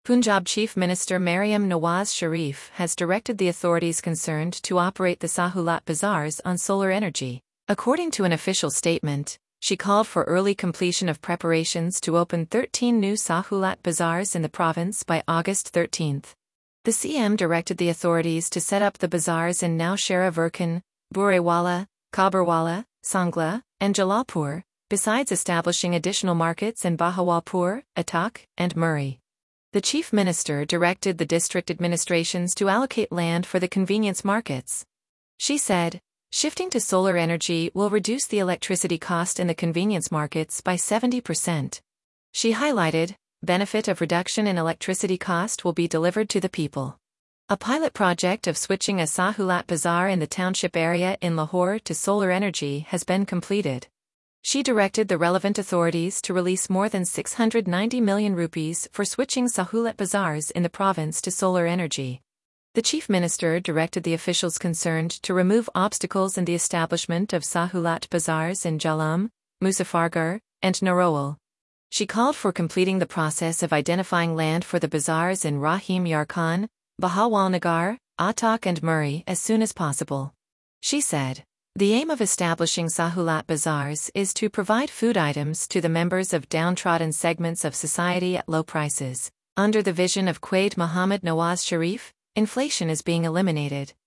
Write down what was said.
Punjab Chief Minister Maryam Nawaz Sharif has directed the authorities concerned to operate the Sahulat Bazaars on solar energy. According to an official statement, she called for early completion of preparations to open 13 new Sahulat Bazaars in the province by August 13. The CM directed the authorities to set up the bazaars in Nowshera Virkan, Burewala, Kabirwala, Sangla, and Jalalpur, besides establishing additional markets in Bahawalpur, Attock, and Murree. The Chief Minister directed the district administrations to allocate land for the convenience markets. She said, shifting to solar energy will reduce the electricity cost in the convenience markets by 70%. She highlighted, benefit of reduction in electricity cost will be delivered to the people. A pilot project of switching a Sahulat Bazaar in the township area in Lahore to solar energy has been completed. She directed the relevant authorities to release more than 690 million rupees for switching Sahulat Bazaars in the province to solar energy. The Chief Minister directed the officials concerned to remove obstacles in the establishment of Sahulat Bazaars in Jhalum, Muzaffargarh, and Narowal. She called for completing the process of identifying land for the bazaars in Rahim Yar Khan, Bahawalnagar, Attock and Murree as soon as possible. She said, the aim of establishing Sahulat Bazaars is to provide food items to the members of downtrodden segments of society at low prices. Under the vision of Quaid Muhammad Nawaz Sharif, inflation is being eliminated.